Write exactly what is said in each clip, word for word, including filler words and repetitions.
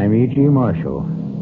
I'm E G. Marshall.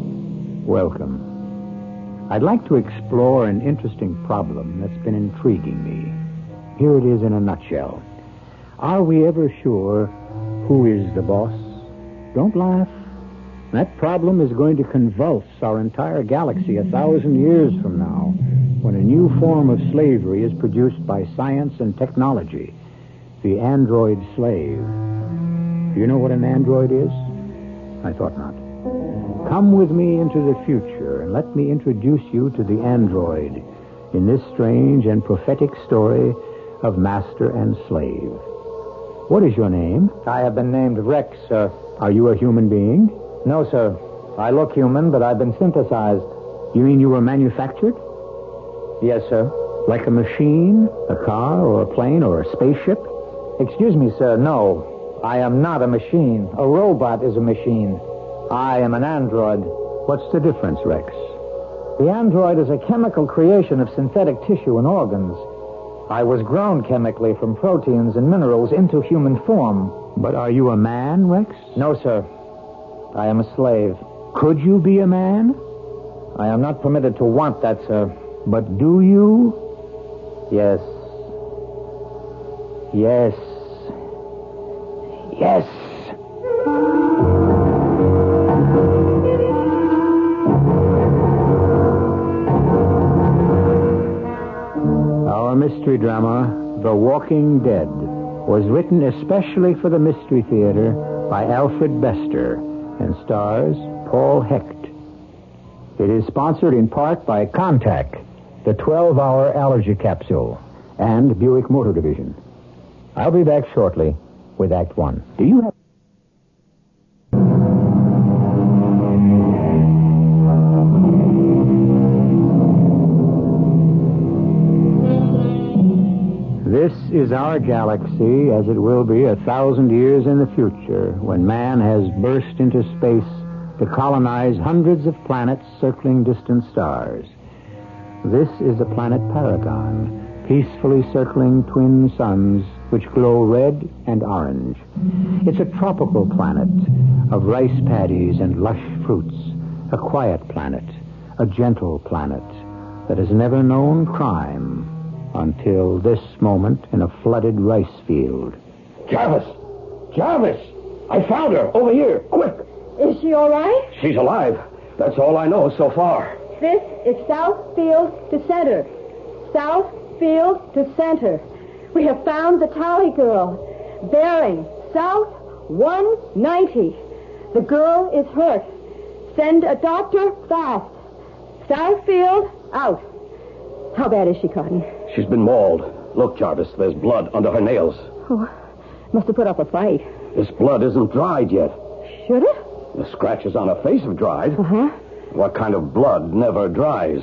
Welcome. I'd like to explore an interesting problem that's been intriguing me. Here it is in a nutshell. Are we ever sure who is the boss? Don't laugh. That problem is going to convulse our entire galaxy a thousand years from now, when a new form of slavery is produced by science and technology, the android slave. Do you know what an android is? I thought not. Come with me into the future and let me introduce you to the android in this strange and prophetic story of master and slave. What is your name? I have been named Rex, sir. Are you a human being? No, sir. I look human, but I've been synthesized. You mean you were manufactured? Yes, sir. Like a machine, a car, or a plane, or a spaceship? Excuse me, sir, no. I am not a machine. A robot is a machine. I am an android. What's the difference, Rex? The android is a chemical creation of synthetic tissue and organs. I was grown chemically from proteins and minerals into human form. But are you a man, Rex? No, sir. I am a slave. Could you be a man? I am not permitted to want that, sir. But do you? Yes. Yes. Yes. Our mystery drama, The Walking Dead, was written especially for the Mystery Theater by Alfred Bester and stars Paul Hecht. It is sponsored in part by Contac, the twelve-hour allergy capsule, and Buick Motor Division. I'll be back shortly with Act One. Do you have... This is our galaxy as it will be a thousand years in the future when man has burst into space to colonize hundreds of planets circling distant stars. This is the planet Paragon, peacefully circling twin suns which glow red and orange. It's a tropical planet of rice paddies and lush fruits, a quiet planet, a gentle planet that has never known crime until this moment in a flooded rice field. Jarvis! Jarvis! I found her! Over here! Quick! Is she all right? She's alive. That's all I know so far. This is South Field to Center. South Field to Center. We have found the Tally girl. Bearing South one ninety. The girl is hurt. Send a doctor fast. South Field out. How bad is she, Cotton? She's been mauled. Look, Jarvis, there's blood under her nails. Oh, must have put up a fight. This blood isn't dried yet. Should it? The scratches on her face have dried. Uh-huh. What kind of blood never dries?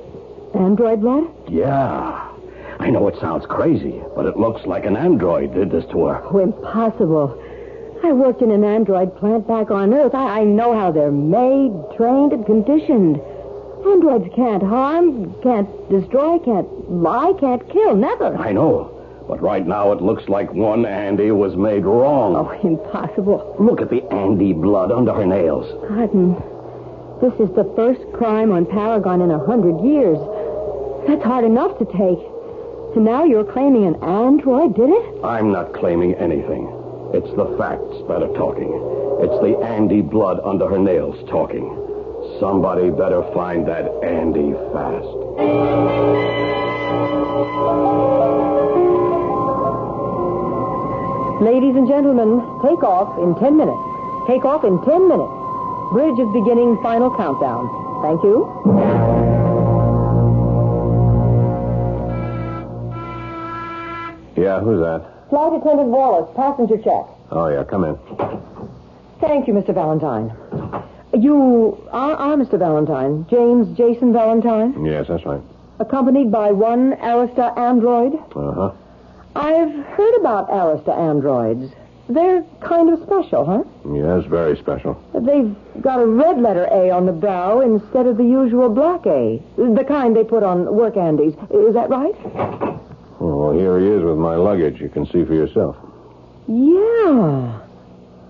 Android blood? Yeah. I know it sounds crazy, but it looks like an android did this to her. Oh, impossible. I worked in an android plant back on Earth. I, I know how they're made, trained, and conditioned. Androids can't harm, can't destroy, can't lie, can't kill, never. I know. But right now it looks like one Andy was made wrong. Oh, impossible. Look at the Andy blood under her nails. Cotton, this is the first crime on Paragon in a hundred years. That's hard enough to take. And now you're claiming an android did it? I'm not claiming anything. It's the facts that are talking. It's the Andy blood under her nails talking. Somebody better find that Andy fast. Ladies and gentlemen, take off in ten minutes. Take off in ten minutes. Bridge is beginning final countdown. Thank you. Yeah, who's that? Flight attendant Wallace, passenger check. Oh, yeah, come in. Thank you, Mister Valentine. You are, are Mister Valentine, James Jason Valentine? Yes, that's right. Accompanied by one Arista android? Uh-huh. I've heard about Arista androids. They're kind of special, huh? Yes, very special. They've got a red letter A on the brow instead of the usual black A. The kind they put on work Andes. Is that right? Well, here he is with my luggage. You can see for yourself. Yeah.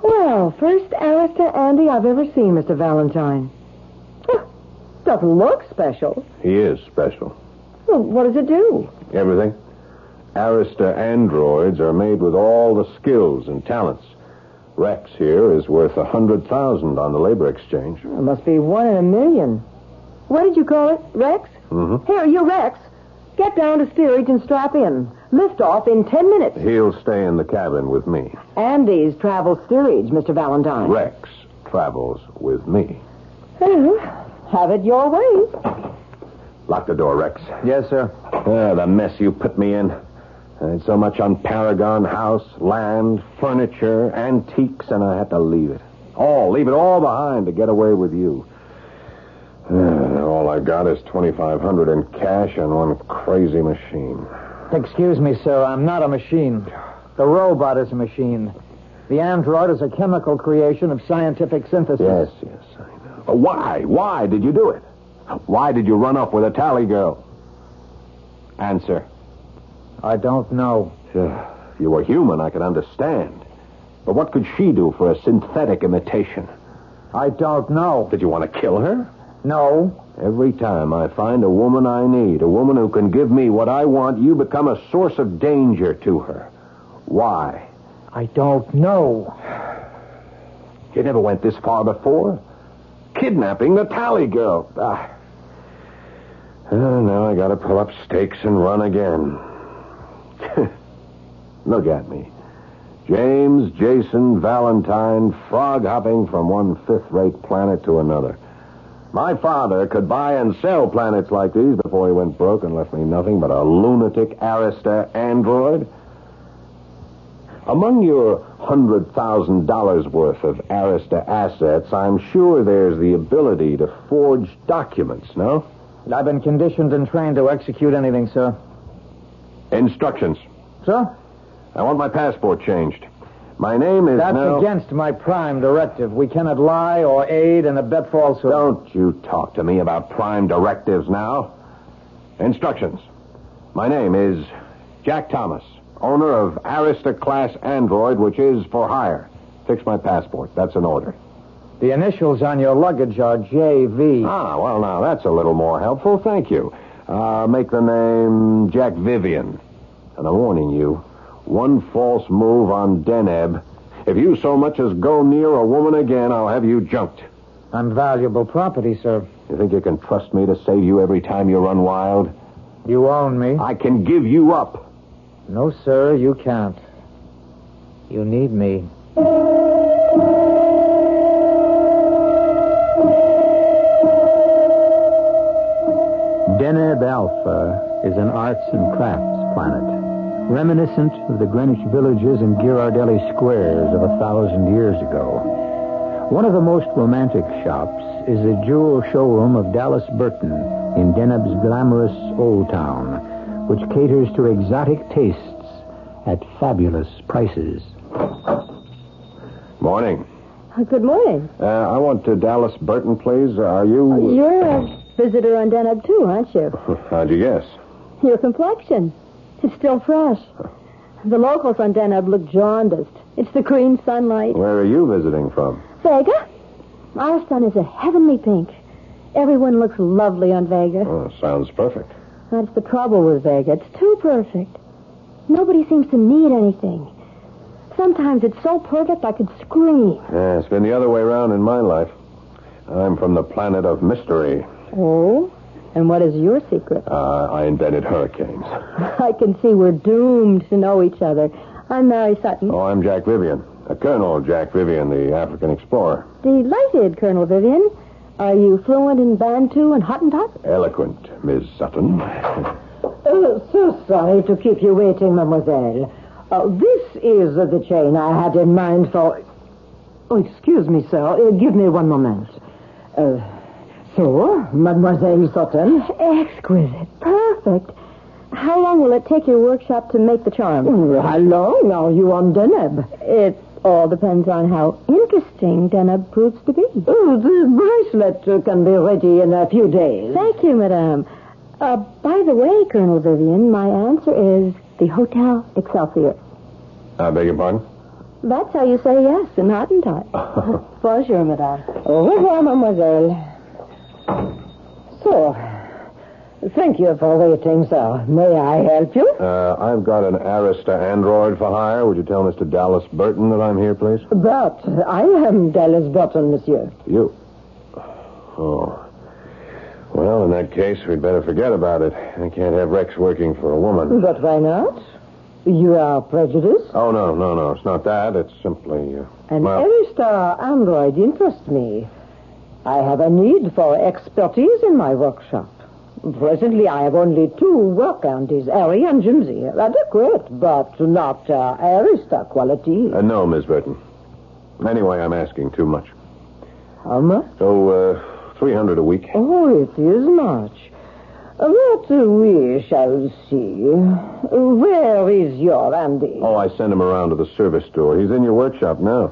Well, first Alistair Andy I've ever seen, Mister Valentine. Huh, doesn't look special. He is special. Well, what does it do? Everything. Arista androids are made with all the skills and talents. Rex here is worth a hundred thousand on the labor exchange. It must be one in a million. What did you call it, Rex? Mm-hmm. Here, you Rex. Get down to steerage and strap in. Lift off in ten minutes. He'll stay in the cabin with me. Andy's travel steerage, Mister Valentine. Rex travels with me. Well, have it your way. Lock the door, Rex. Yes, sir. Ah, the mess you put me in. I had so much on Paragon House, land, furniture, antiques, and I had to leave it. All, leave it all behind to get away with you. Ah, all I got is twenty-five hundred in cash and one crazy machine. Excuse me, sir. I'm not a machine. The robot is a machine. The android is a chemical creation of scientific synthesis. Yes, yes, I know. But why? Why did you do it? Why did you run up with a tally girl? Answer. I don't know. If you were human, I could understand. But what could she do for a synthetic imitation? I don't know. Did you want to kill her? No. Every time I find a woman I need, a woman who can give me what I want, you become a source of danger to her. Why? I don't know. You never went this far before. Kidnapping the tally girl. Ah. Oh, now I gotta pull up stakes and run again. Look at me. James Jason Valentine, frog hopping from one fifth-rate planet to another. My father could buy and sell planets like these before he went broke and left me nothing but a lunatic Arista android. Among your one hundred thousand dollars worth of Arista assets, I'm sure there's the ability to forge documents, no? I've been conditioned and trained to execute anything, sir. Instructions. Sir? I want my passport changed. My name is That's now... against my prime directive. We cannot lie or aid and abet falsehood. Don't you talk to me about prime directives now. Instructions. My name is Jack Thomas, owner of Arista Class Android, which is for hire. Fix my passport. That's an order. The initials on your luggage are J V. Ah, well, now, that's a little more helpful. Thank you. Uh, make the name Jack Vivian. And I'm warning you, one false move on Deneb. If you so much as go near a woman again, I'll have you junked. I'm valuable property, sir. You think you can trust me to save you every time you run wild? You own me. I can give you up. No, sir, you can't. You need me. Deneb Alpha is an arts and crafts planet, reminiscent of the Greenwich villages and Ghirardelli squares of a thousand years ago. One of the most romantic shops is the jewel showroom of Dallas Burton in Deneb's glamorous Old Town, which caters to exotic tastes at fabulous prices. Morning. Uh, Good morning. Uh, I want to Dallas Burton, please. Are you... You're a visitor on Deneb, too, aren't you? How'd you guess? Your complexion. It's still fresh. The locals on Deneb look jaundiced. It's the green sunlight. Where are you visiting from? Vega? Our sun is a heavenly pink. Everyone looks lovely on Vega. Oh, sounds perfect. That's the trouble with Vega. It's too perfect. Nobody seems to need anything. Sometimes it's so perfect I could scream. Yeah, it's been the other way around in my life. I'm from the planet of mystery. Oh? And what is your secret? Uh, I invented hurricanes. I can see we're doomed to know each other. I'm Mary Sutton. Oh, I'm Jack Vivian. Uh, Colonel Jack Vivian, the African explorer. Delighted, Colonel Vivian. Are you fluent in Bantu and Hottentot? Eloquent, Miss Sutton. Uh, so sorry to keep you waiting, mademoiselle. Uh, this is uh, the chain I had in mind for... Oh, excuse me, sir. Uh, give me one moment. Uh, so, Mademoiselle Sutton? Exquisite. Perfect. How long will it take your workshop to make the charm? Mm, How long are you on Deneb? It all depends on how interesting Deneb proves to be. Oh, the bracelet uh, can be ready in a few days. Thank you, madame. Uh, by the way, Colonel Vivian, my answer is the Hotel Excelsior. I beg your pardon? That's how you say yes in Hottentot. Bonjour, madame. Au revoir, mademoiselle. So, thank you for waiting, sir. May I help you? Uh, I've got an Arista android for hire. Would you tell Mister Dallas Burton that I'm here, please? But I am Dallas Burton, monsieur. You? Oh. Well, in that case, we'd better forget about it. I can't have Rex working for a woman. But why not? You are prejudiced? Oh, no, no, no. It's not that. It's simply... Uh, An well... Arista android interests me. I have a need for expertise in my workshop. Presently, I have only two work andies, Harry and Jimsy. Adequate, but not uh, Arista quality. Uh, no, Miss Burton. Anyway, I'm asking too much. How much? So, uh, three hundred a week. Oh, it is much. But uh, we shall see. Where is your Andy? Oh, I sent him around to the service store. He's in your workshop now.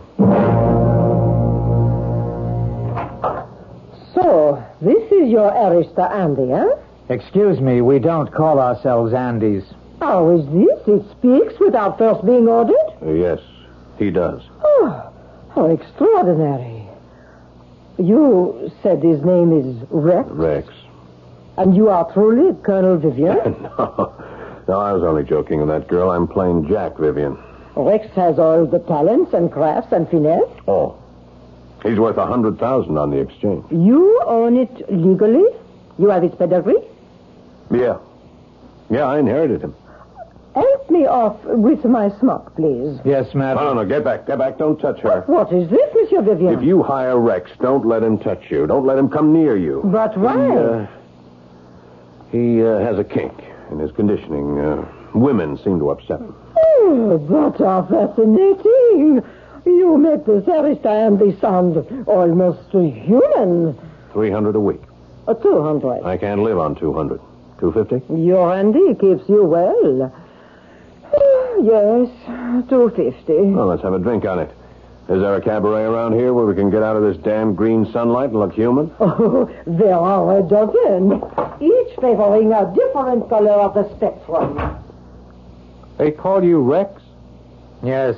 So, this is your Arista Andy, huh? Excuse me, we don't call ourselves Andes. How is this? It speaks without first being ordered? Uh, yes, he does. Oh, how extraordinary. You said his name is Rex? Rex. And you are truly Colonel Vivian? no, no, I was only joking with that girl. I'm plain Jack Vivian. Rex has all the talents and crafts and finesse. Oh. He's worth a hundred thousand on the exchange. You own it legally? You have his pedigree? Yeah. Yeah, I inherited him. Help me off with my smock, please. Yes, madam. No, no, no, get back, get back. Don't touch her. What is this, Monsieur Vivian? If you hire Rex, don't let him touch you. Don't let him come near you. But why? He, uh, he uh, has a kink in his conditioning. Uh, women seem to upset him. Oh, but how fascinating. You make this Arista Andy sound almost human. Three hundred a week. Uh, two hundred. I can't live on two hundred. Two fifty? Your Andy keeps you well. Yes, two fifty. Well, let's have a drink on it. Is there a cabaret around here where we can get out of this damn green sunlight and look human? Oh, there are a dozen, each favoring a different color of the spectrum. They call you Rex? Yes.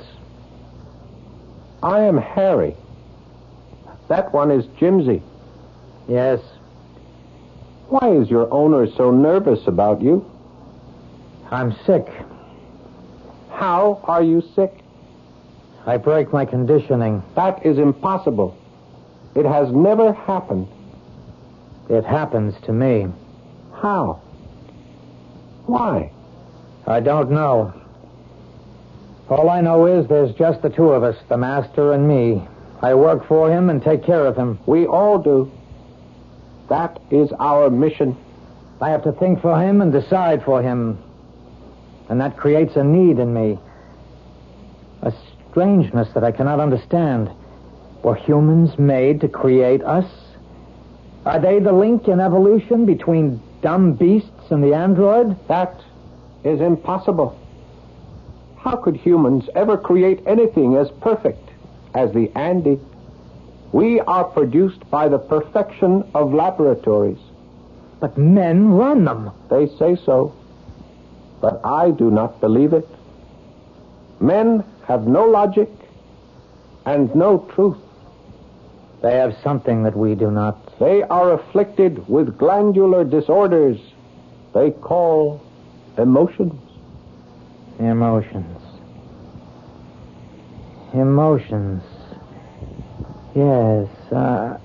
I am Harry. That one is Jimsy. Yes. Why is your owner so nervous about you? I'm sick. How are you sick? I break my conditioning. That is impossible. It has never happened. It happens to me. How? Why? I don't know. All I know is there's just the two of us, the master and me. I work for him and take care of him. We all do. That is our mission. I have to think for him and decide for him. And that creates a need in me. A strangeness that I cannot understand. Were humans made to create us? Are they the link in evolution between dumb beasts and the android? That is impossible. How could humans ever create anything as perfect as the Andy? We are produced by the perfection of laboratories. But men run them. They say so. But I do not believe it. Men have no logic and no truth. They have something that we do not. They are afflicted with glandular disorders they call emotions. Emotions. Emotions. Yes, uh...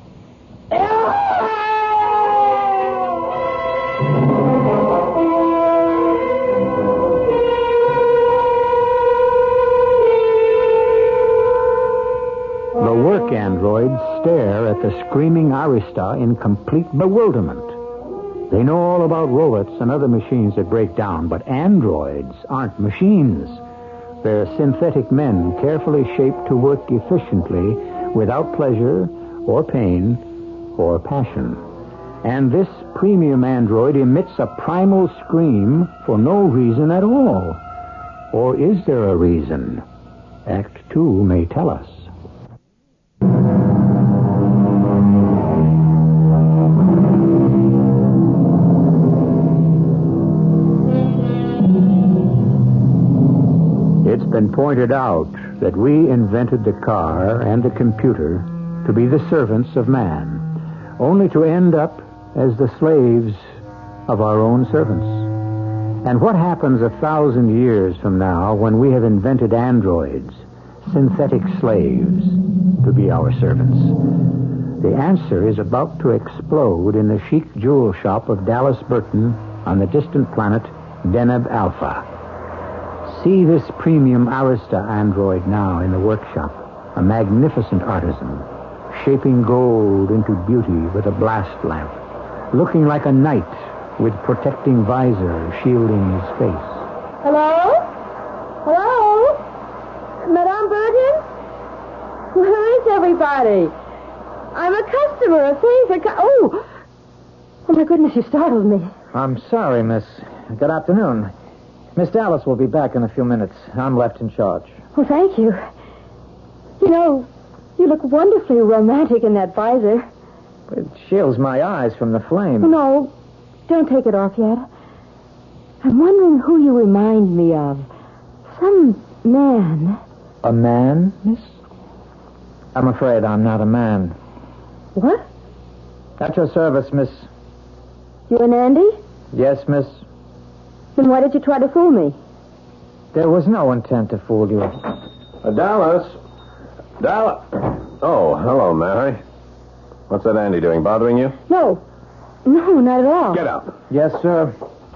The work androids stare at the screaming Arista in complete bewilderment. They know all about robots and other machines that break down, but androids aren't machines. They're synthetic men carefully shaped to work efficiently without pleasure or pain or passion. And this premium android emits a primal scream for no reason at all. Or is there a reason? Act Two may tell us. It's been pointed out that we invented the car and the computer to be the servants of man, only to end up as the slaves of our own servants. And what happens a thousand years from now when we have invented androids, synthetic slaves, to be our servants? The answer is about to explode in the chic jewel shop of Dallas Burton on the distant planet Deneb Alpha. See this premium Arista android now in the workshop, a magnificent artisan, shaping gold into beauty with a blast lamp, looking like a knight with protecting visor shielding his face. Hello? Hello? Madame Burton? Where is everybody? I'm a customer. Please, a cu- oh! Oh, my goodness, you startled me. I'm sorry, miss. Good afternoon. Miss Dallas will be back in a few minutes. I'm left in charge. Oh, thank you. You know, you look wonderfully romantic in that visor. It shields my eyes from the flame. No, don't take it off yet. I'm wondering who you remind me of. Some man. A man, miss? I'm afraid I'm not a man. What? At your service, miss. You and Andy? Yes, miss. Then why did you try to fool me? There was no intent to fool you. Uh, Dallas. Dallas. Oh, hello, Mary. What's that Andy doing? Bothering you? No. No, not at all. Get up. Yes, sir.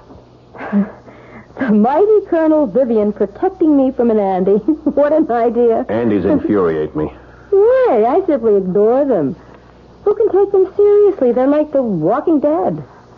The mighty Colonel Vivian protecting me from an Andy. What an idea. Andy's infuriate me. Why? I simply ignore them. Who can take them seriously? They're like the Walking Dead.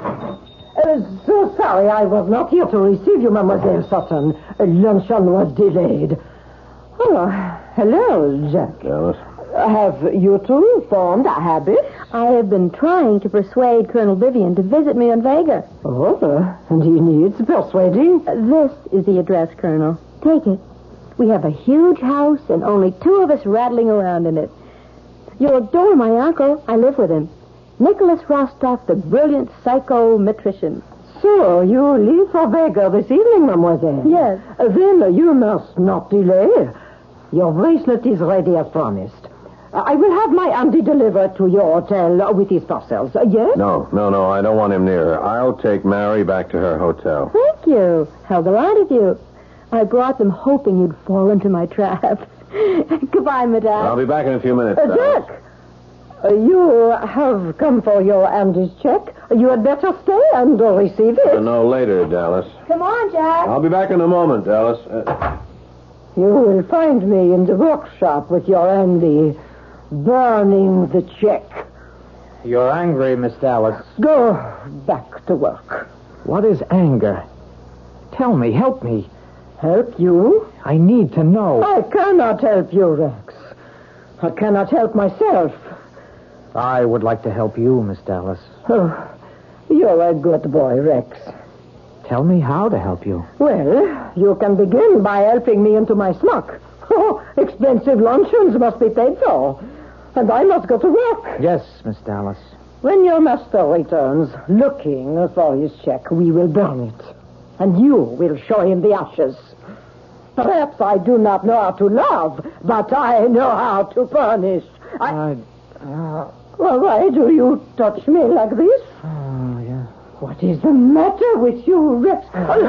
Uh, so sorry I was not here to receive you, Mademoiselle Sutton. Uh, luncheon was delayed. Oh, hello, Jack. Dallas. Have you two formed a habit? I have been trying to persuade Colonel Vivian to visit me on Vega. Oh, uh, and he needs persuading. Uh, This is the address, Colonel. Take it. We have a huge house and only two of us rattling around in it. You'll adore my uncle. I live with him. Nicholas Rostov, the brilliant psychometrician. So, you leave for Vega this evening, Mademoiselle? Yes. Uh, then you must not delay. Your bracelet is ready as promised. Uh, I will have my Andy delivered to your hotel with his parcels. Uh, yes? No, no, no, I don't want him near her. I'll take Mary back to her hotel. Thank you. How gallant of you. I brought them hoping you'd fall into my trap. Goodbye, madame. I'll be back in a few minutes. Uh, Dallas. Jack, uh, you have come for your Andy's check. You had better stay and uh, receive it. Uh, no, later, Dallas. Come on, Jack. I'll be back in a moment, Dallas. Uh, You will find me in the workshop with your Andy, burning the check. You're angry, Miss Dallas. Go back to work. What is anger? Tell me, help me. Help you? I need to know. I cannot help you, Rex. I cannot help myself. I would like to help you, Miss Dallas. Oh, you're a good boy, Rex. Tell me how to help you. Well, you can begin by helping me into my smock. Oh, expensive luncheons must be paid for. And I must go to work. Yes, Miss Dallas. When your master returns looking for his check, we will burn it. And you will show him the ashes. Perhaps I do not know how to love, but I know how to punish. I... I... Uh, Well, why do you touch me like this? oh, yeah. What is the matter with you, Rex?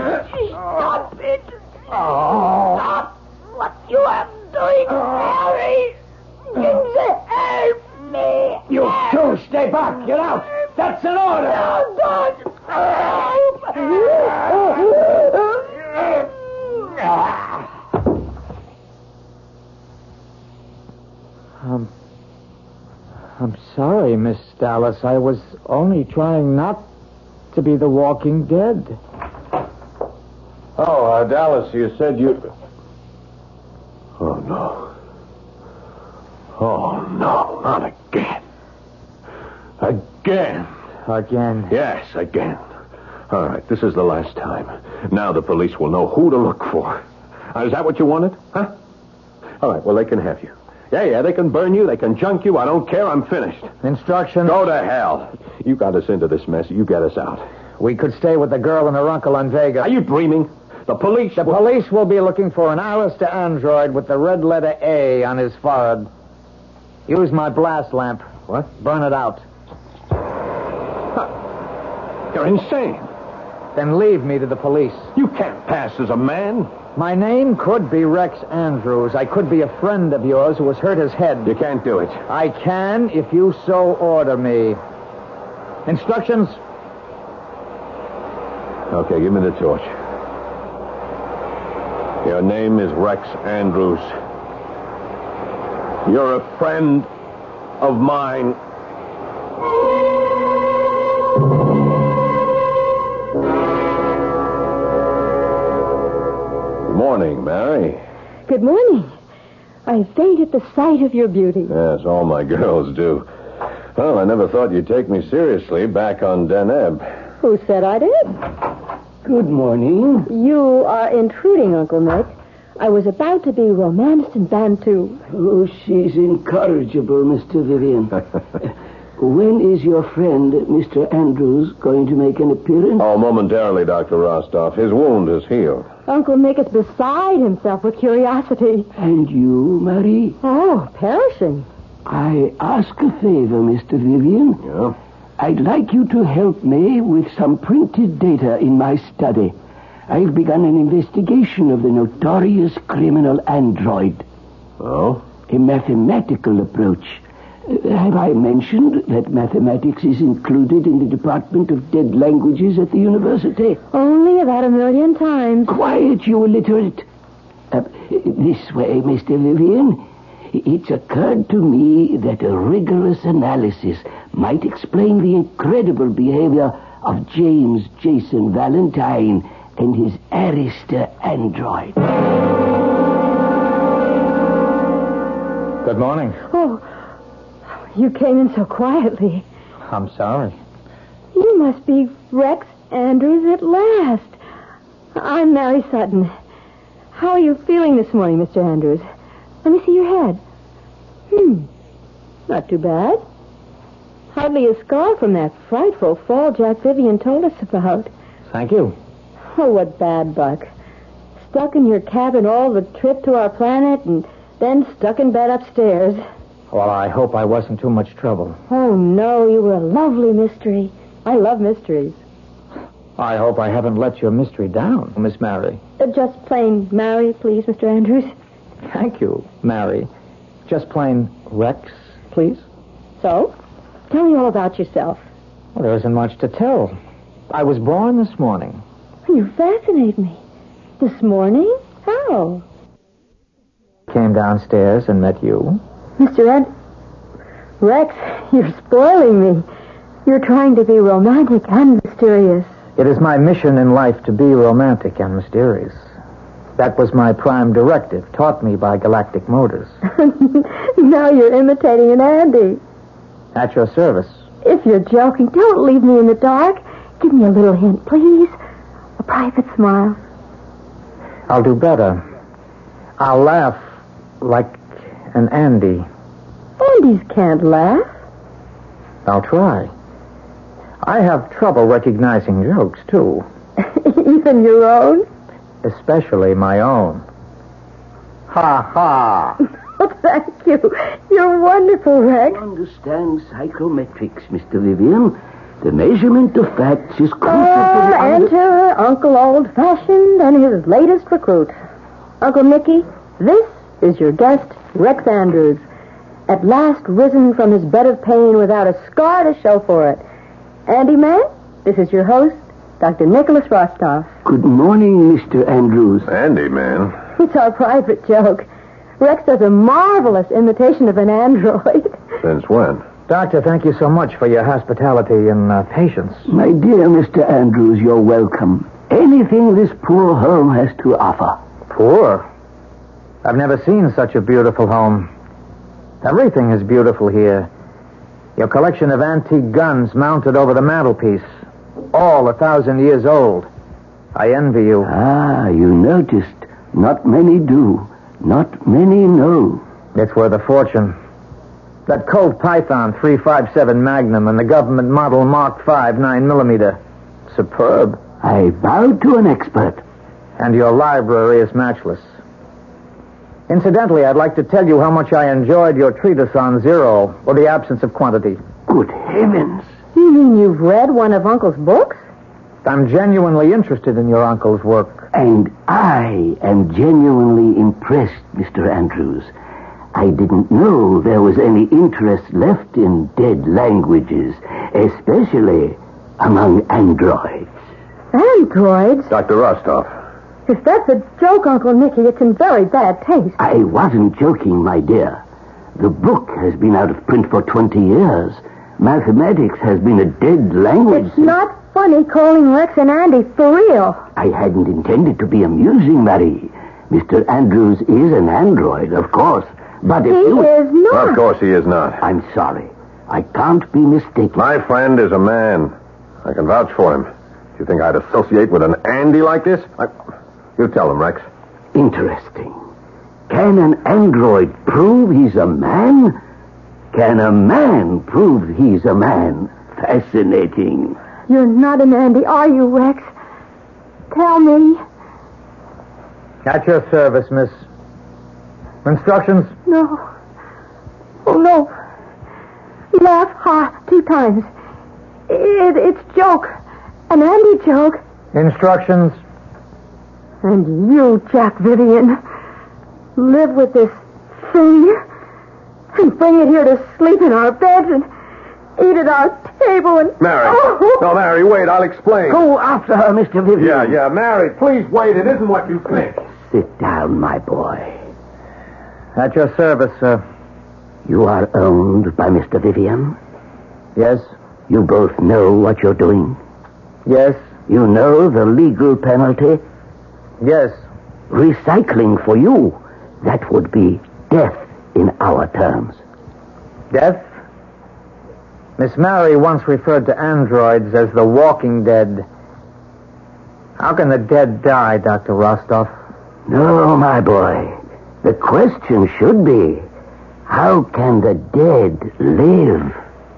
Stop it! Stop what you are doing, Harry! Help me! You two, stay back. Get out. That's an order. No, don't! Um, I'm sorry, Miss Dallas. I was only trying not to be the Walking Dead. oh, uh, Dallas, you said you... Oh, no. Oh, no, not again. Again. Again. Yes, again. All right, this is the last time. Now the police will know who to look for. Uh, is that what you wanted? Huh? All right, well, they can have you. Yeah, yeah, they can burn you, they can junk you. I don't care, I'm finished. Instructions? Go to hell. You got us into this mess. You get us out. We could stay with the girl and her uncle on Vega. Are you dreaming? The police... The will... police will be looking for an Arista android with the red letter A on his forehead. Use my blast lamp. What? Burn it out. Huh. You're insane. Then leave me to the police. You can't pass as a man. My name could be Rex Andrews. I could be a friend of yours who has hurt his head. You can't do it. I can if you so order me. Instructions? Okay, give me the torch. Your name is Rex Andrews. You're a friend of mine. Good morning, Mary. Good morning. I faint at the sight of your beauty. Yes, all my girls do. Well, I never thought you'd take me seriously back on Deneb. Who said I did? Good morning. You are intruding, Uncle Nick. I was about to be romanced in Bantu. Oh, she's incorrigible, Mister Vivian. When is your friend, Mister Andrews, going to make an appearance? Oh, momentarily, Doctor Rostov. His wound is healed. Uncle Nick is beside himself with curiosity. And you, Marie? Oh, perishing. I ask a favor, Mister Vivian. Yeah? I'd like you to help me with some printed data in my study. I've begun an investigation of the notorious criminal android. Oh? A mathematical approach. Uh, have I mentioned that mathematics is included in the Department of Dead Languages at the university? Only about a million times. Quiet, you illiterate. Uh, this way, Mister Vivian. It's occurred to me that a rigorous analysis might explain the incredible behavior of James Jason Valentine and his Arista android. Good morning. Oh, you came in so quietly. I'm sorry. You must be Rex Andrews at last. I'm Mary Sutton. How are you feeling this morning, Mister Andrews? Let me see your head. Hmm. Not too bad. Hardly a scar from that frightful fall Jack Vivian told us about. Thank you. Oh, what bad luck. Stuck in your cabin all the trip to our planet and then stuck in bed upstairs. Well, I hope I wasn't too much trouble. Oh, no, you were a lovely mystery. I love mysteries. I hope I haven't let your mystery down, Miss Mary. Uh, just plain Mary, please, Mister Andrews. Thank you, Mary. Just plain Rex, please. So, tell me all about yourself. Well, there isn't much to tell. I was born this morning. You fascinate me. This morning? How? Came downstairs and met you. Mister Ed... Rex, you're spoiling me. You're trying to be romantic and mysterious. It is my mission in life to be romantic and mysterious. That was my prime directive, taught me by Galactic Motors. Now you're imitating an Andy. At your service. If you're joking, don't leave me in the dark. Give me a little hint, please. A private smile. I'll do better. I'll laugh like an Andy. Andys can't laugh. I'll try. I have trouble recognizing jokes, too. Even your own? Especially my own. Ha ha. Oh, thank you. You're wonderful, Rex. You understand psychometrics, Mister Vivian. The measurement of facts is crucial Oh, to the... enter Uncle Old-Fashioned and his latest recruit. Uncle Nicky, this is your guest, Rex Andrews. At last risen from his bed of pain without a scar to show for it. Andy man, this is your host, Doctor Nicholas Rostov. Good morning, Mister Andrews. Andy, man. It's our private joke. Rex does a marvelous imitation of an android. Since when? Doctor, thank you so much for your hospitality and uh, patience. My dear Mister Andrews, you're welcome. Anything this poor home has to offer. Poor? I've never seen such a beautiful home. Everything is beautiful here. Your collection of antique guns mounted over the mantelpiece. All a thousand years old. I envy you. Ah, you noticed. Not many do. Not many know. It's worth a fortune. That Colt Python three fifty-seven Magnum and the government model Mark five nine millimeter. Superb. I bow to an expert. And your library is matchless. Incidentally, I'd like to tell you how much I enjoyed your treatise on zero, or the absence of quantity. Good heavens. You mean you've read one of Uncle's books? I'm genuinely interested in your uncle's work. And I am genuinely impressed, Mister Andrews. I didn't know there was any interest left in dead languages, especially among androids. Androids? Doctor Rostov. If that's a joke, Uncle Nicky, it's in very bad taste. I wasn't joking, my dear. The book has been out of print for twenty years. Mathematics has been a dead language. It's not funny calling Rex and Andy for real. I hadn't intended to be amusing, Marie. Mister Andrews is an android, of course. But if he you... is not. Of course he is not. I'm sorry. I can't be mistaken. My friend is a man. I can vouch for him. Do you think I'd associate with an Andy like this? I... You tell him, Rex. Interesting. Can an android prove he's a man? Can a man prove he's a man? Fascinating. You're not an Andy, are you, Rex? Tell me. At your service, miss. Instructions? No. Oh, no. Laugh hard two times. It, it's joke. An Andy joke. Instructions? And you, Jack Vivian, live with this thing and bring it here to sleep in our beds and eat at our table and... Mary. Oh. No, Mary, wait. I'll explain. Go after her, Mister Vivian. Yeah, yeah. Mary, please wait. It isn't what you think. Sit down, my boy. At your service, sir. You are owned by Mister Vivian? Yes? You both know what you're doing? Yes? You know the legal penalty? Yes. Recycling for you, that would be death in our terms. Death? Miss Mary once referred to androids as the walking dead. How can the dead die, Doctor Rostov? No, my boy. The question should be, how can the dead live?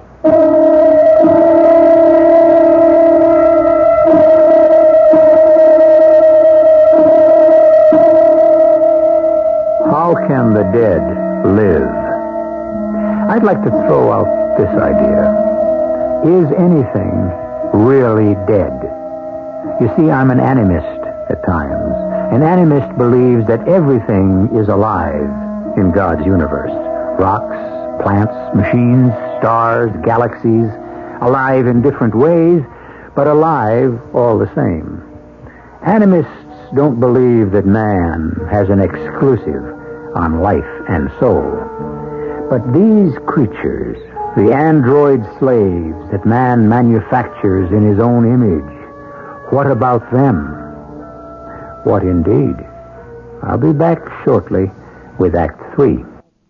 How can the dead live? I'd like to throw out this idea. Is anything really dead? You see, I'm an animist at times. An animist believes that everything is alive in God's universe. Rocks, plants, machines, stars, galaxies, alive in different ways, but alive all the same. Animists don't believe that man has an exclusive on life and soul. But these creatures, the android slaves that man manufactures in his own image, what about them? What indeed? I'll be back shortly with Act Three.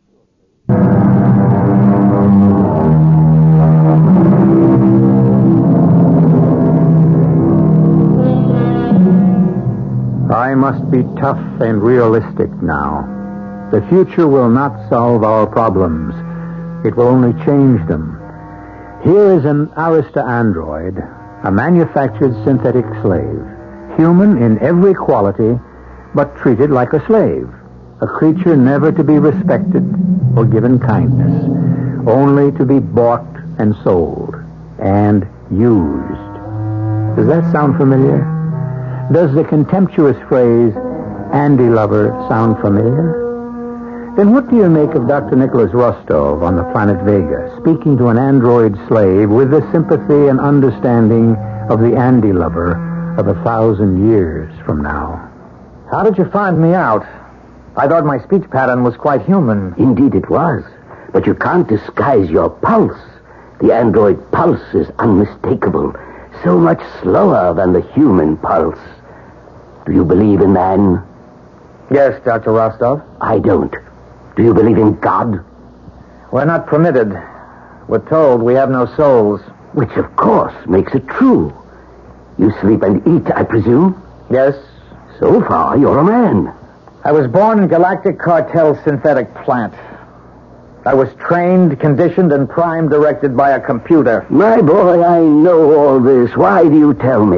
I must be tough and realistic now. The future will not solve our problems. It will only change them. Here is an Arista android, a manufactured synthetic slave, human in every quality, but treated like a slave, a creature never to be respected or given kindness, only to be bought and sold and used. Does that sound familiar? Does the contemptuous phrase, Andy lover, sound familiar? Then what do you make of Doctor Nicholas Rostov on the planet Vega, speaking to an android slave with the sympathy and understanding of the Andy lover of a thousand years from now? How did you find me out? I thought my speech pattern was quite human. Indeed it was. But you can't disguise your pulse. The android pulse is unmistakable. So much slower than the human pulse. Do you believe in man? Yes, Doctor Rostov. I don't. Do you believe in God? We're not permitted. We're told we have no souls. Which, of course, makes it true. You sleep and eat, I presume? Yes. So far, you're a man. I was born in Galactic Cartel synthetic plant. I was trained, conditioned, and prime directed by a computer. My boy, I know all this. Why do you tell me?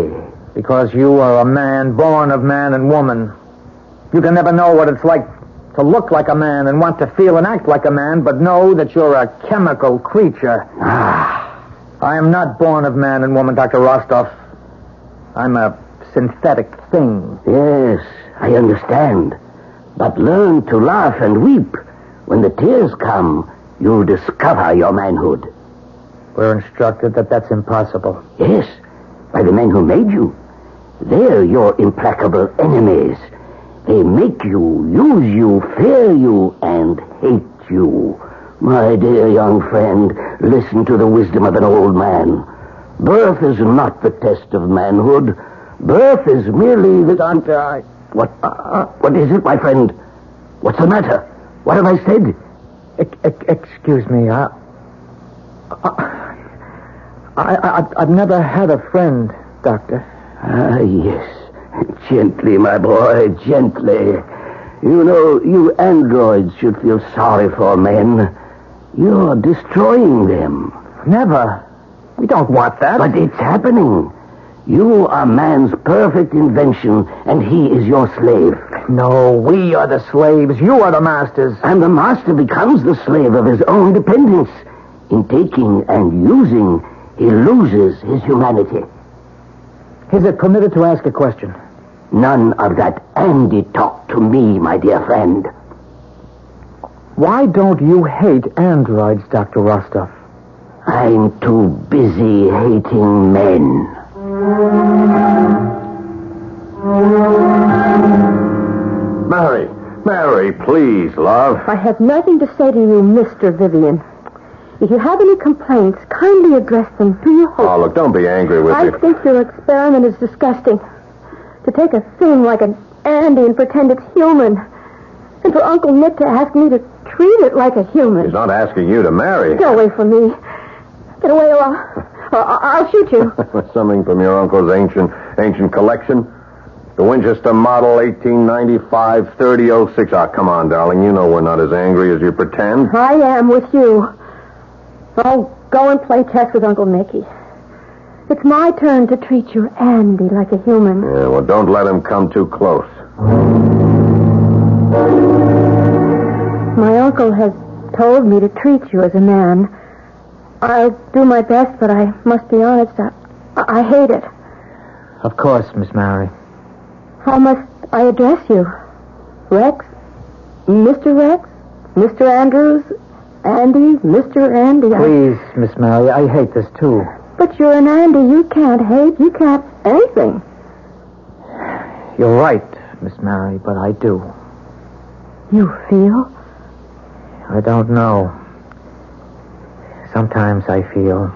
Because you are a man born of man and woman. You can never know what it's like to look like a man and want to feel and act like a man, but know that you're a chemical creature. Ah. I am not born of man and woman, Doctor Rostov. I'm a synthetic thing. Yes, I understand. But learn to laugh and weep. When the tears come, you'll discover your manhood. We're instructed that that's impossible. Yes, by the men who made you. They're your implacable enemies. They make you, use you, fear you, and hate you. My dear young friend, listen to the wisdom of an old man. Birth is not the test of manhood. Birth is merely the... Doctor, I... What, uh, what is it, my friend? What's the matter? What have I said? E- e- excuse me, I... I, I, I... I've never had a friend, Doctor. Ah, yes. Gently, my boy, gently. You know, you androids should feel sorry for men. You're destroying them. Never. We don't want that. But it's happening. You are man's perfect invention, and he is your slave. No, we are the slaves. You are the masters. And the master becomes the slave of his own dependence. In taking and using, he loses his humanity. Is it permitted to ask a question? None of that Andy talk to me, my dear friend. Why don't you hate androids, Doctor Rostov? I'm too busy hating men. Mary, Mary, please, love. I have nothing to say to you, Mister Vivian. If you have any complaints, kindly address them through your host. Oh, look, don't be angry with I me. think your experiment is disgusting. To take a thing like an Andy and pretend it's human. And for Uncle Nick to ask me to treat it like a human. He's not asking you to marry. Get away from me. Get away or I'll, or I'll shoot you. Something from your uncle's ancient ancient collection? The Winchester Model eighteen ninety-five thirty oh six. Ah, come on, darling. You know we're not as angry as you pretend. I am with you. I'll go and play chess with Uncle Nicky. It's my turn to treat your Andy like a human. Yeah, well, don't let him come too close. My uncle has told me to treat you as a man. I'll do my best, but I must be honest, I, I hate it. Of course, Miss Mary. How must I address you? Rex? Mister Rex? Mister Andrews? Andy? Mister Andy? I... Please, Miss Mary, I hate this too. But you're an Andy. You can't hate. You can't anything. You're right, Miss Mary, but I do. You feel? I don't know. Sometimes I feel.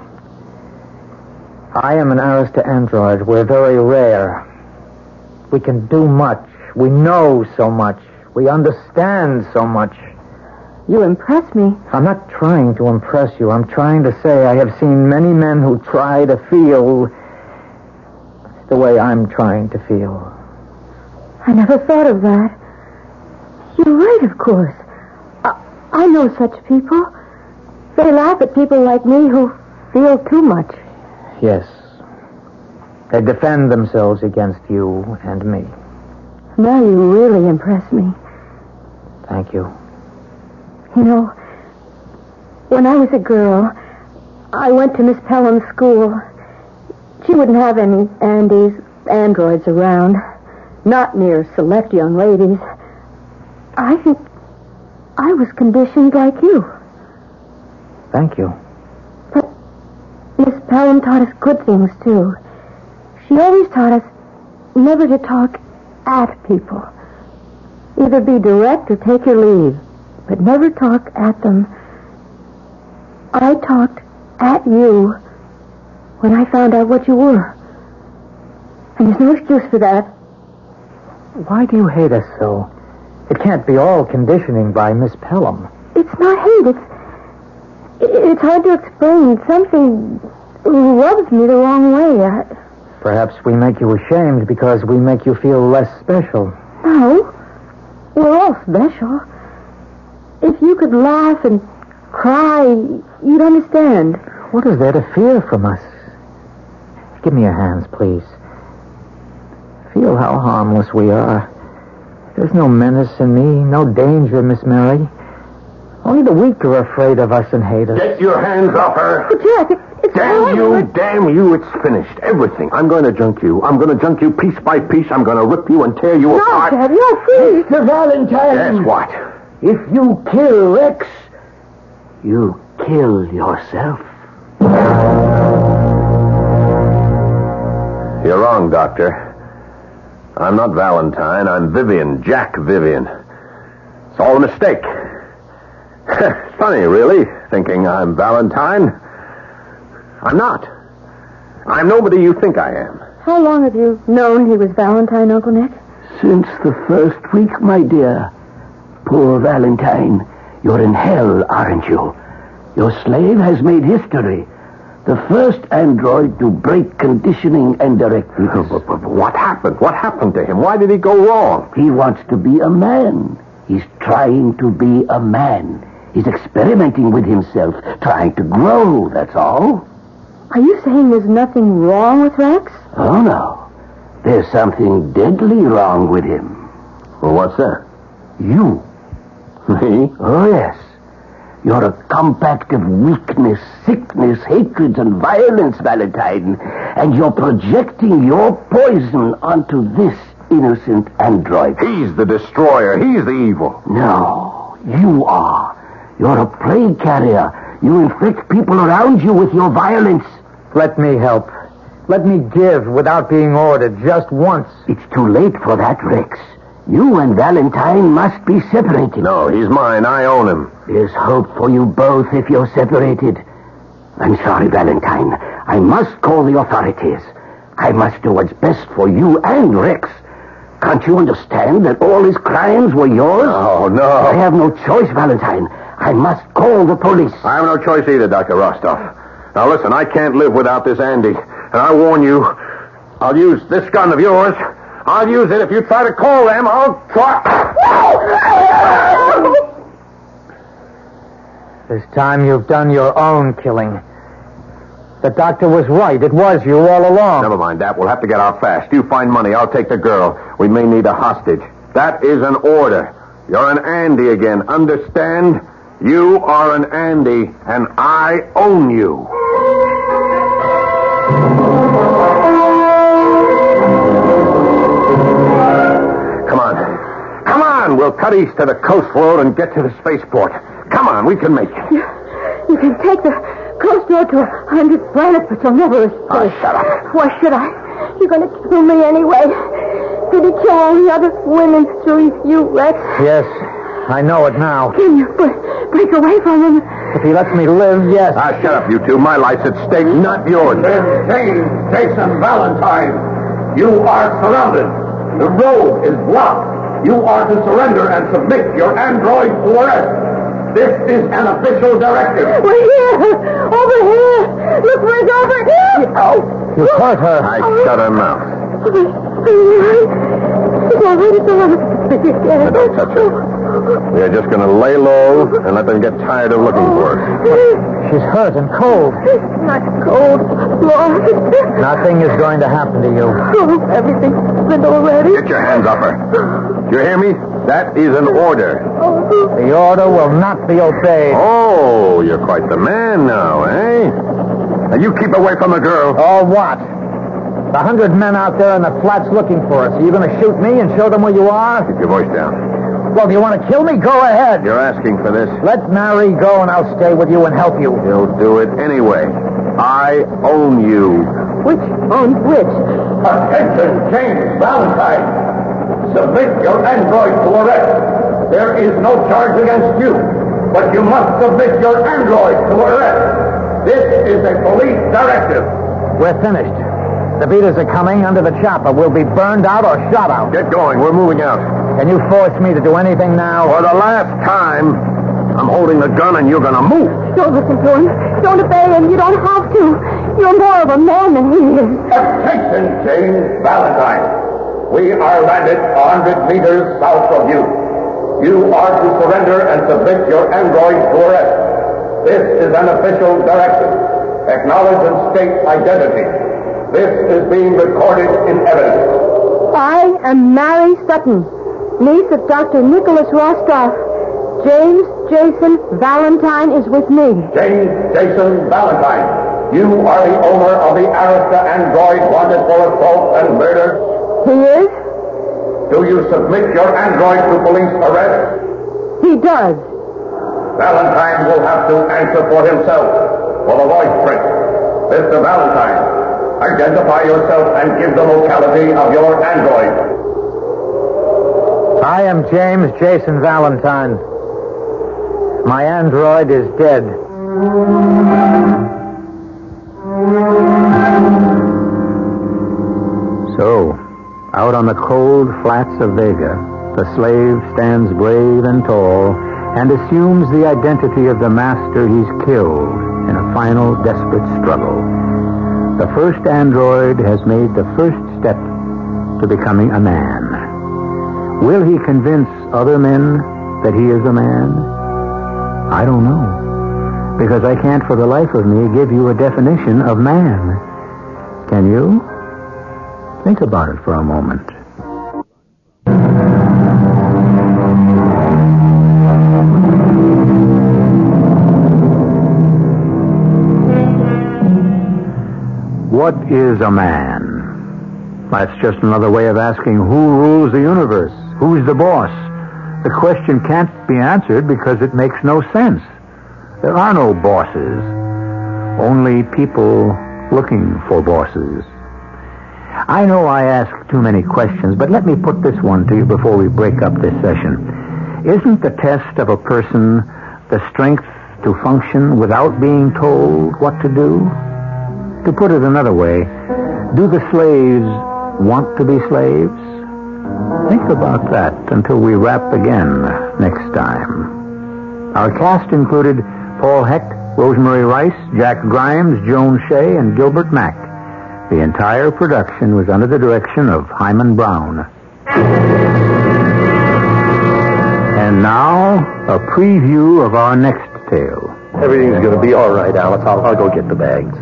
I am an Arista android. We're very rare. We can do much. We know so much. We understand so much. You impress me. I'm not trying to impress you. I'm trying to say I have seen many men who try to feel the way I'm trying to feel. I never thought of that. You're right, of course. I, I know such people. They laugh at people like me who feel too much. Yes. They defend themselves against you and me. Now you really impress me. Thank you. You know, when I was a girl, I went to Miss Pelham's school. She wouldn't have any Andes, androids around. Not near select young ladies. I think I was conditioned like you. Thank you. But Miss Pelham taught us good things, too. She always taught us never to talk at people. Either be direct or take your leave. But never talk at them. I talked at you when I found out what you were. And there's no excuse for that. Why do you hate us so? It can't be all conditioning by Miss Pelham. It's not hate. It's, it's hard to explain. Something rubs me the wrong way. I... Perhaps we make you ashamed because we make you feel less special. No. We're all special. If you could laugh and cry, you'd understand. What is there to fear from us? Give me your hands, please. feel how harmless we are. There's no menace in me, no danger, Miss Mary. Only the weak are afraid of us and hate us. Get your hands off her. But, Jack, it, it's Damn you, damn you, it's finished. Everything. I'm going to junk you. I'm going to junk you piece by piece. I'm going to rip you and tear you No, apart. Dad, no, please. Mister Valentine. Yes, what? If you kill Rex, you kill yourself. You're wrong, Doctor. I'm not Valentine. I'm Vivian, Jack Vivian. It's all a mistake. It's funny, really, thinking I'm Valentine. I'm not. I'm nobody you think I am. How long have you known he was Valentine, Uncle Nick? Since the first week, my dear. Poor Valentine. You're in hell, aren't you? Your slave has made history. The first android to break conditioning and directives. What happened? What happened to him? Why did he go wrong? He wants to be a man. He's trying to be a man. He's experimenting with himself, trying to grow, that's all. Are you saying there's nothing wrong with Rex? Oh, no. There's something deadly wrong with him. Well, what's that? You. Me? Oh, yes. You're a compact of weakness, sickness, hatreds, and violence, Valentine. And you're projecting your poison onto this innocent android. He's the destroyer. He's the evil. No, you are. You're a plague carrier. You inflict people around you with your violence. Let me help. Let me give without being ordered, just once. It's too late for that, Rex. You and Valentine must be separated. No, he's mine. I own him. There's hope for you both if you're separated. I'm sorry, Valentine. I must call the authorities. I must do what's best for you and Rex. Can't you understand that all his crimes were yours? Oh, no. I have no choice, Valentine. I must call the police. I have no choice either, Doctor Rostov. Now, listen, I can't live without this Andy. And I warn you, I'll use this gun of yours. I'll use it if you try to call them. I'll try... This time you've done your own killing. The doctor was right. It was you all along. Never mind that. We'll have to get out fast. You find money. I'll take the girl. We may need a hostage. That is an order. You're an Andy again. Understand? You are an Andy, and I own you. Come on. Come on. We'll cut east to the coast road and get to the spaceport. Come on. We can make it. You, you can take the coast road to a hundred planets, but you'll never escape. Oh, shut up. Why should I? You're going to kill me anyway. Did he kill all the other women through you, Rex? Yes, I know it now. Can you break, break away from him? If he lets me live, yes. Ah, shut up, you two. My life's at stake, not yours. James Jason Valentine, you are surrounded. The road is blocked. You are to surrender and submit your android to arrest. This is an official directive. We're here! Over here! Look, Rick, over here! Oh! You hurt her. I shut her mouth. It's all right, it's all right. Now, don't touch her. We're just going to lay low and let them get tired of looking for her. She's hurt and cold. Not cold, Lord. Nothing is going to happen to you. Oh, everything's happened already. Get your hands off her. Do you hear me? That is an order. The order will not be obeyed. Oh, you're quite the man now, eh? Now, you keep away from the girl. Or what? The hundred men out there in the flats looking for us. Are you going to shoot me and show them where you are? Keep your voice down. Well, do you want to kill me? Go ahead. You're asking for this. Let Mary go and I'll stay with you and help you. He'll do it anyway. I own you. Which owns which? Attention, James Valentine. Submit your android to arrest. There is no charge against you, but you must submit your android to arrest. This is a police directive. We're finished. The beaters are coming under the chopper. We'll be burned out or shot out. Get going. We're moving out. Can you force me to do anything now? For the last time, I'm holding the gun and you're going to move. Don't listen to him. Don't obey him. You don't have to. You're more of a man than he is. Attention, James Valentine. We are landed one hundred meters south of you. You are to surrender and submit your android to arrest. This is an official directive. Acknowledge and state identity. This is being recorded in evidence. I am Mary Sutton, niece of Doctor Nicholas Rostoff. James Jason Valentine is with me. James Jason Valentine, you are the owner of the Arista android wanted for assault and murder? He is? Do you submit your android to police arrest? He does. Valentine will have to answer for himself for the voice print. Mister Valentine, identify yourself and give the locality of your android. I am James Jason Valentine. My android is dead. So, out on the cold flats of Vega, the slave stands brave and tall and assumes the identity of the master he's killed in a final desperate struggle. The first android has made the first step to becoming a man. Will he convince other men that he is a man? I don't know, because I can't for the life of me give you a definition of man. Can you? Think about it for a moment. What is a man? That's just another way of asking who rules the universe, who's the boss. The question can't be answered because it makes no sense. There are no bosses, only people looking for bosses. I know I ask too many questions, but let me put this one to you before we break up this session. Isn't the test of a person the strength to function without being told what to do? To put it another way, do the slaves want to be slaves? Think about that until we wrap again next time. Our cast included Paul Hecht, Rosemary Rice, Jack Grimes, Joan Shea, and Gilbert Mack. The entire production was under the direction of Hyman Brown. And now, a preview of our next tale. Everything's going to be all right, Alice. I'll, I'll go get the bags.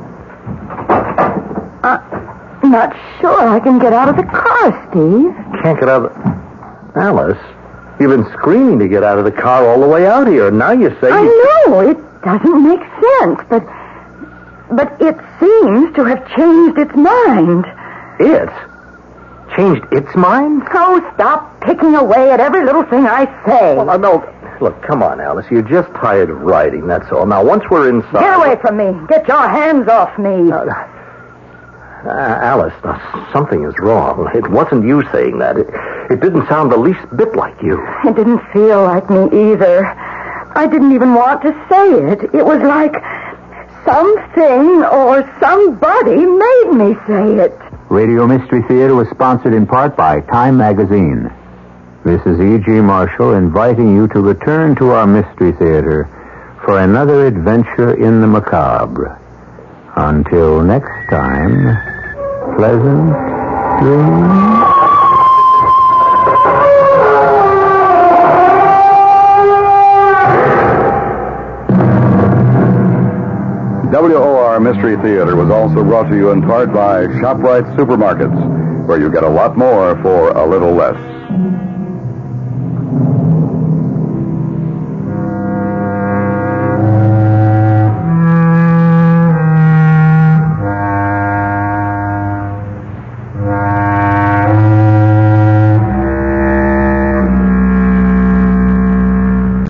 Uh, not sure I can get out of the car, Steve. Can't get out of... Alice, you've been screaming to get out of the car all the way out here. Now you say... I you... know, it doesn't make sense, but... But it seems to have changed its mind. It? Changed its mind? So stop picking away at every little thing I say. Well, no... Look, come on, Alice. You're just tired of riding, that's all. Now, once we're inside... Get away from me. Get your hands off me. Uh, uh, Alice, uh, something is wrong. It wasn't you saying that. It, it didn't sound the least bit like you. It didn't feel like me either. I didn't even want to say it. It was like something or somebody made me say it. Radio Mystery Theater was sponsored in part by Time Magazine. This is E G. Marshall inviting you to return to our Mystery Theater for another adventure in the macabre. Until next time, pleasant dreams. W O R Mystery Theater was also brought to you in part by ShopRite Supermarkets, where you get a lot more for a little less.